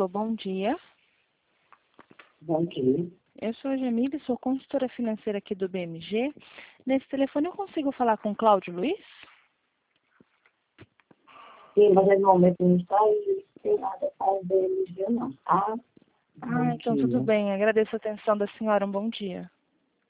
Alô, bom dia. Bom dia. Eu sou a Jamile, sou consultora financeira aqui do BMG. Nesse telefone eu consigo falar com o Cláudio Luiz? Sim, mas no momento não está e tem nada com o BMG não, tá? Bom Então tudo dia. bem. Agradeço a atenção da senhora. Um bom dia.